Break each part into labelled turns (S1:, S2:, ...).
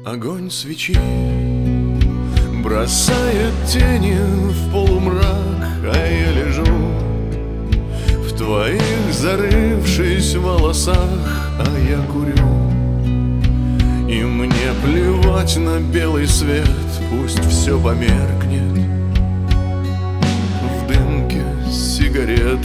S1: Огонь свечи бросает тени в полумрак, а я лежу в твоих зарывшись волосах, а я курю. И мне плевать на белый свет, пусть все померкнет в дымке сигарет.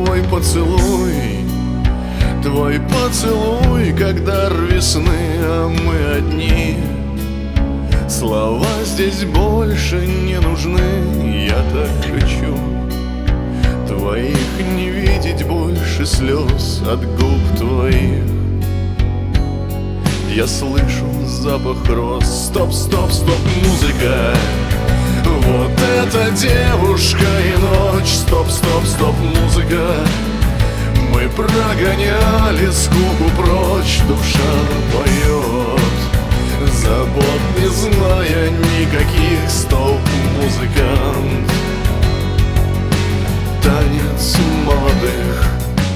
S1: Твой поцелуй, как дар весны, а мы одни. Слова здесь больше не нужны, я так хочу твоих не видеть больше слез от губ твоих. Я слышу запах роз. Стоп, стоп, стоп, музыка. Вот эта девушка и ночь. Стоп, стоп, стоп, музыка. Мы прогоняли скуку прочь. Душа поет, забот не зная никаких. Стоп, музыкант. Танец молодых.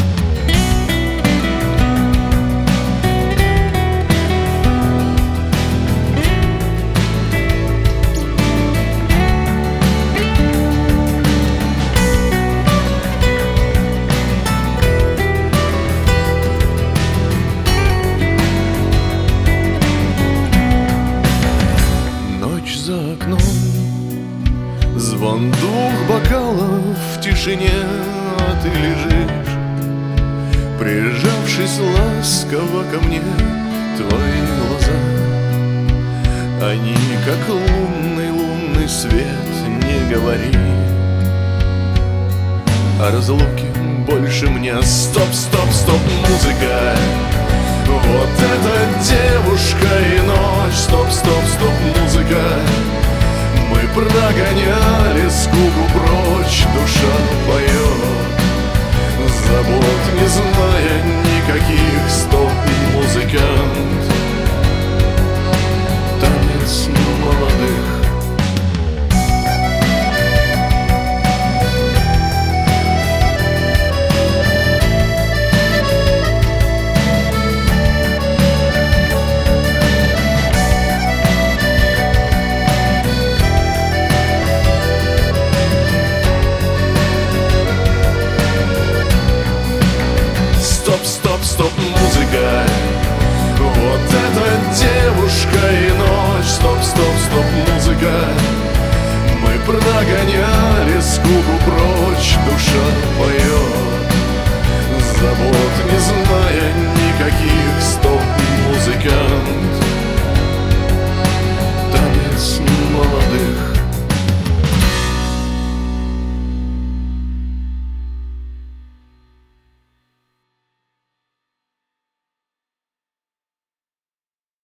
S1: За окном звон двух бокалов в тишине, а ты лежишь, прижавшись ласково ко мне. Твои глаза, они как лунный свет. Не говори о разлуке больше мне. Стоп, стоп, стоп, музыка. Вот эта девушка и ночь. Стоп, стоп, стоп, музыка. Мы прогоняли скуку прочь. Душа поет, забот не зная никаких. Стоп, музыкант. Танец молодых. Стоп, стоп, стоп, музыка. Вот эта девушка и ночь. Стоп, стоп, стоп, музыка. Мы прогоняем